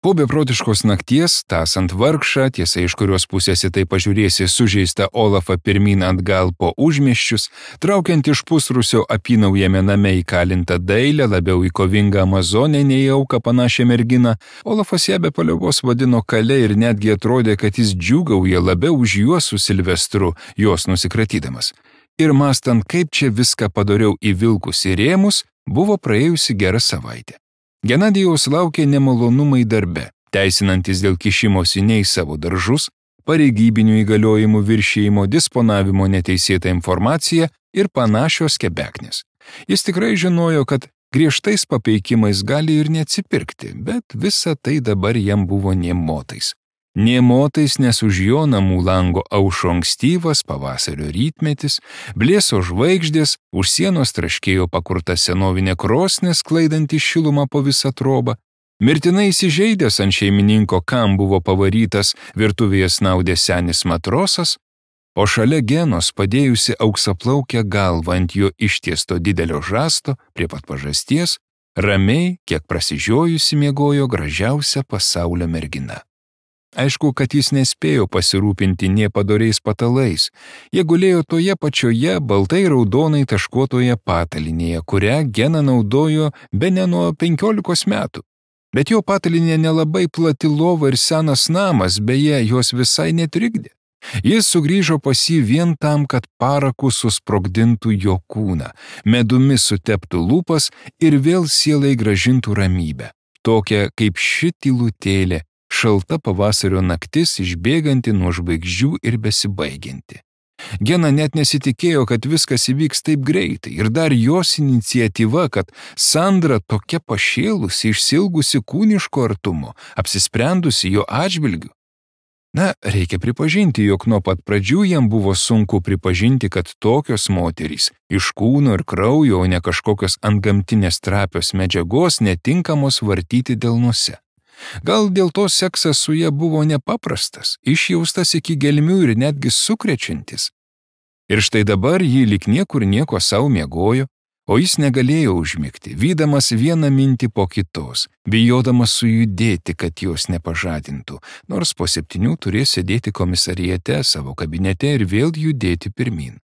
Po beprotiškos nakties, tąsant vargšą, tiesa iš kurios pusės į tai pažiūrėsi, sužeistą Olafą pirmyn atgal po užmiesčius, traukiant iš pusrusio apynaujame name įkalintą dailę, labiau į kovingą amazonę nei auką panašią merginą, Olafas ją be paliovos vadino kale ir netgi atrodė, kad jis džiūgauja labiau už juos su Silvestru, jos nusikratydamas. Ir mąstant, kaip čia viską padoriau įvilkus į rėmus, buvo praėjusi gera savaitė. Genadijaus laukė nemalonumai darbe, teisinantis dėl kišimosi ne į savo daržus, pareigybinių įgaliojimų viršijimo, disponavimo neteisėtą informaciją ir panašios kebeknės. Jis tikrai žinojo, kad griežtais papeikimais gali ir neatsipirkti, bet visa tai dabar jam buvo nė motais. Nė motais, nes už jo namų lango aušo ankstyvas pavasario rytmetis, blėso žvaigždės, už sienos traškėjo pakurta senovinė krosnė, sklaidanti šilumą po visą trobą. Mirtinai įsižeidęs ant šeimininko, kam buvo pavarytas, virtuvėje snaudė senis matrosas, o šalia Genos padėjusi auksaplaukę galvą ant jo ištiesto didelio žasto prie pat pažasties, ramiai, kiek prasižiojusi miegojo gražiausia pasaulio mergina. Aišku, kad jis nespėjo pasirūpinti nė padoriais patalais. Jie gulėjo toje pačioje baltai raudonai taškuotoje patalinėje, kurią Gena naudojo bene nuo 15 metų. Bet jo patalinė nelabai plati lova ir senas namas, beje, jos visai netrikdė. Jis sugrįžo pas jį vien tam, kad paraku susprogdintų jo kūną, medumi suteptų lūpas ir vėl sielai grąžintų ramybę. Tokia kaip ši tylutėlė, šalta pavasario naktis išbėganti nuo žvaigždžių ir besibaigianti. Gena net nesitikėjo, kad viskas įvyks taip greitai ir dar jos iniciatyva, kad Sandra tokia pašėlusi, išsilgusi kūniško artumo, apsisprendusi jo atžvilgiu. Na, reikia pripažinti, jog nuo pat pradžių jam buvo sunku pripažinti, kad tokios moterys iš kūno ir kraujo, o ne kažkokios antgamtinės trapios medžiagos netinkamos vartyti delnuose. Gal dėl to seksas su ja buvo nepaprastas, išjaustas iki gelmių ir netgi sukrečiantis. Ir štai dabar jį lyg niekur nieko savo miegojo, o jis negalėjo užmigti, vydamas vieną mintį po kitos, bijodamas sujudėti, kad jos nepažadintų, nors po 7 turės sėdėti komisariate savo kabinete ir vėl judėti pirmin.